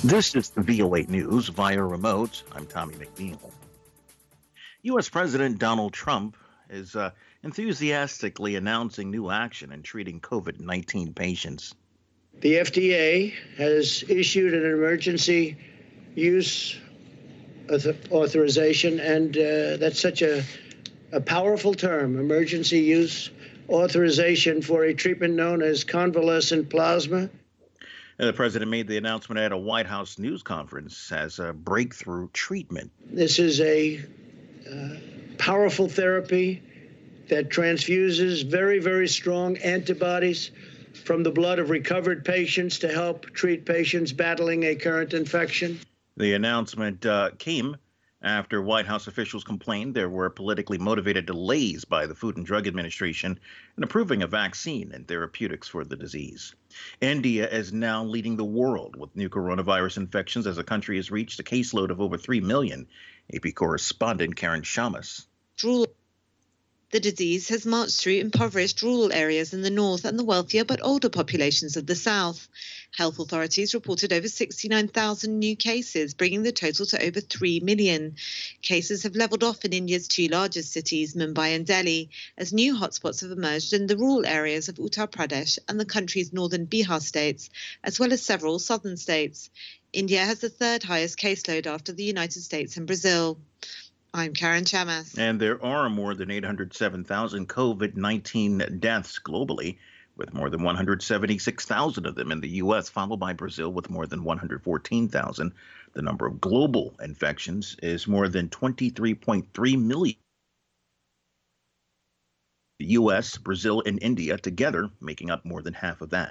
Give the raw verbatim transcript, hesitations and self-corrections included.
This is the V O eight News via remote. I'm Tommy McNeil. U S. President Donald Trump is uh, enthusiastically announcing new action in treating COVID nineteen patients. The F D A has issued an emergency use authorization, and uh, that's such a, a powerful term, emergency use authorization for a treatment known as convalescent plasma. Uh, the president made the announcement at a White House news conference as a breakthrough treatment. This is a uh, powerful therapy that transfuses very, very strong antibodies from the blood of recovered patients to help treat patients battling a current infection. The announcement uh, came after White House officials complained there were politically motivated delays by the Food and Drug Administration in approving a vaccine and therapeutics for the disease. India is now leading the world with new coronavirus infections as the country has reached a caseload of over three million. A P correspondent Karen Shamas. The disease has marched through impoverished rural areas in the north and the wealthier but older populations of the south. Health authorities reported over sixty-nine thousand new cases, bringing the total to over three million. Cases have levelled off in India's two largest cities, Mumbai and Delhi, as new hotspots have emerged in the rural areas of Uttar Pradesh and the country's northern Bihar states, as well as several southern states. India has the third highest caseload after the United States and Brazil. I'm Karen Shamas. And there are more than eight hundred seven thousand COVID nineteen deaths globally, with more than one hundred seventy-six thousand of them in the U S, followed by Brazil with more than one hundred fourteen thousand. The number of global infections is more than twenty-three point three million. The U S, Brazil, and India together making up more than half of that.